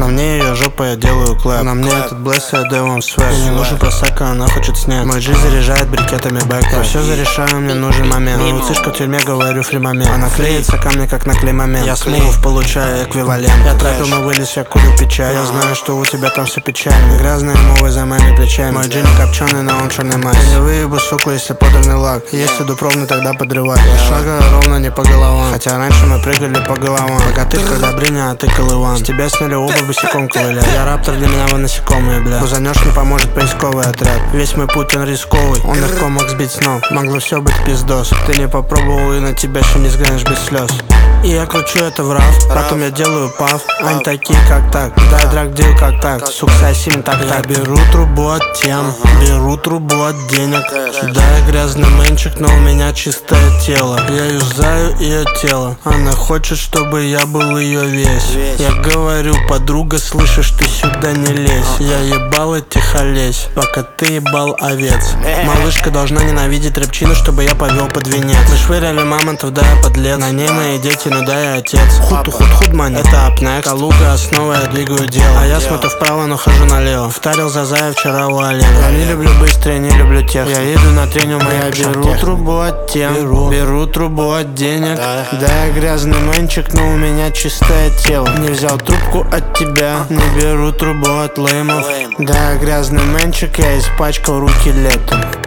На мне ее жопа, я делаю клэп. На мне этот блэс, я даю вам свэк. Мне не нужен просека, она хочет снять. Мой G заряжает брикетами бэк. Я все зарешаю, мне нужен момент. На уцишка в тюрьме, говорю фри момент. Она клеится ко мне, как наклей момент. Я смув, получаю эквивалент. Я тратил, но вылез, я курю печаль. Я знаю, что у тебя там все печально. Грязные мовы за моими плечами. Мой G не копченый, но он черный мазь. Я не выебу, суку, если подорный лак. Если дупровный, тогда подрывай. Я шагаю ровно не по головам. Хотя раньше мы прыгали по головам. Богатырь, когда бриня, а ты колыван. С тебя сняли оба босиком ковыля. Я раптор, для меня вы насекомые, бля. Пузанешь, не поможет поисковый отряд. Весь мой путь, он рисковый. Он легко мог сбить с ног. Могло все быть пиздос. Ты не попробовал, и на тебя еще не взглянешь без слез. И я кручу это в раф, потом я делаю паф. Они такие как так, дай драг-дил как так. Сук сосим так-так. Я беру трубу от тем, беру трубу от денег. Да, я грязный мэнчик, но у меня чистое тело. Я юзаю ее тело, она хочет, чтобы я был ее весь. Я говорю, подруга, слышишь, ты сюда не лезь. Я ебал эти холесь, пока ты ебал овец. Малышка должна ненавидеть рэпчину, чтобы я повел под венец. Мы швыряли мамонтов, да, я подлец. На ней мои дети, ну да, я отец. Худ-худ-худ-мани, это апнекс. Калуга, основа, я двигаю дело. А я смотрю вправо, но хожу налево. Втарил за зая вчера у Олега. Я не люблю быстрее, не люблю тех. Я еду на треню, я беру трубу от тем, беру трубу от денег. Да, я грязный мэнчик, но у меня чистое тело. Не взял трубку от тебя, не беру трубу от леймов. Да, я грязный мэнчик, я испачкал руки летом.